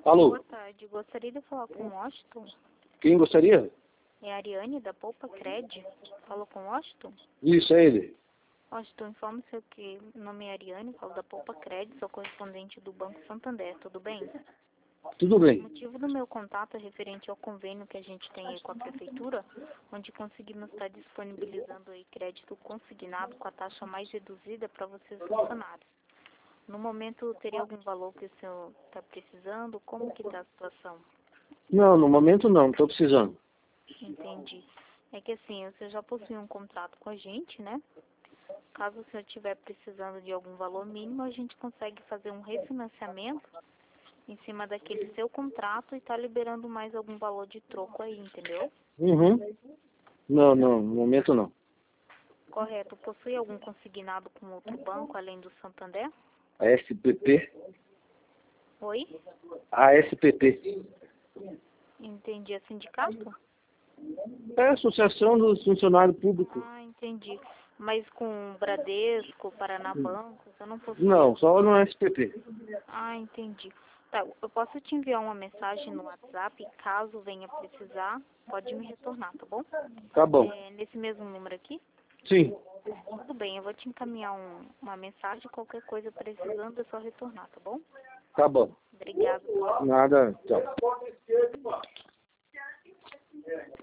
Alô? Boa tarde. Gostaria de falar com o Washington. Quem gostaria? É a Ariane, da Poupa Cred. Falou com o Washington? Isso, é ele. Washington, informe-se que meu nome é Ariane, falo da Poupa Cred, sou correspondente do Banco Santander, tudo bem? Tudo O bem. motivo do meu contato é referente ao convênio que a gente tem aí com a Prefeitura, onde conseguimos estar disponibilizando aí crédito consignado com a taxa mais reduzida para vocês funcionários. No momento, teria algum valor que o senhor está precisando? Como que está a situação? Não, no momento não, estou precisando. Entendi. É que assim, você já possui um contrato com a gente, né? Caso o senhor estiver precisando de algum valor mínimo, a gente consegue fazer um refinanciamento em cima daquele seu contrato e tá liberando mais algum valor de troco aí, entendeu? Uhum. Não, no momento não. Correto. Possui algum consignado com outro banco além do Santander? A SPP? Oi? A SPP. Entendi. É sindicato? É a Associação dos Funcionários Públicos. Ah, entendi. Mas com Bradesco, Paraná Banco, você não possui? Não, só no SPP. Ah, entendi. Tá, eu posso te enviar uma mensagem no WhatsApp, caso venha precisar, pode me retornar, tá bom? Tá bom. É, nesse mesmo número aqui? Sim, Tudo bem, eu vou te encaminhar uma mensagem, qualquer coisa precisando é só retornar, tá bom? tá bom. Obrigado. Nada, tchau.